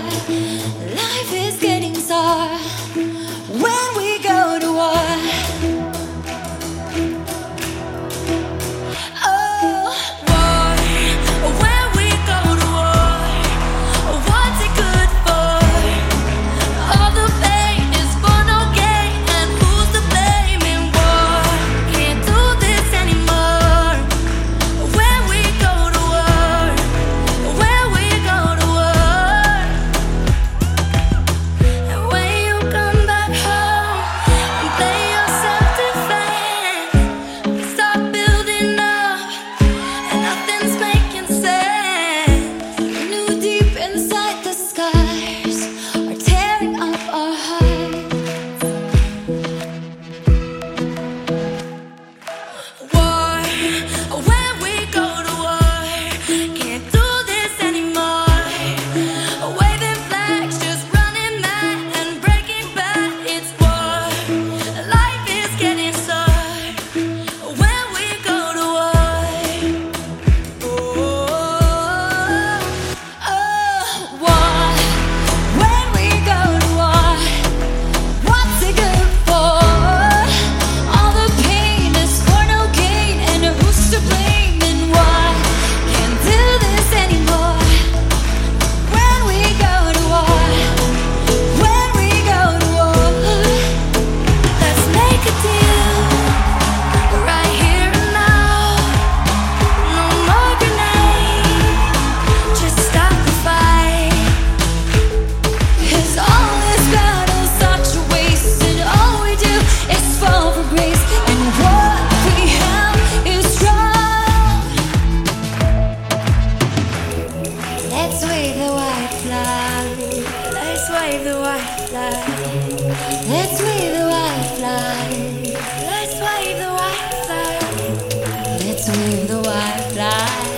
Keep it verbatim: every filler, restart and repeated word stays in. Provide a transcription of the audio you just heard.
Life is getting sour when we go to war. Oh, war, when we go to war, what's it good for? All the pain is for no gain, and who's to blame in war? Can't do this anymore. When we go to war, when we go to war, and when you come back home and play your self-defense, we start building up and nothing's making sense. We knew deep inside the scars are tearing up our hearts. War, when we go to war, can't do this anymore. Waving flags, just running mad and breaking bad. It's war. Life is getting sour when we go to war. Oh, oh, war. When we go to war, what's it good for? All the pain is for no gain, and who's to blame in war? Can't do this anymore. When we go to war, when we go to war, let's make a deal right here and now. No more grenades, just stop the fight. 'Cause all this battle's such a waste, and all we do is fall for grace, and what we have is strong. Let's wave the white flag. Let's wave the white flag. Let's wave the white flag. Let's wave the white flag. Let's wave the white flag.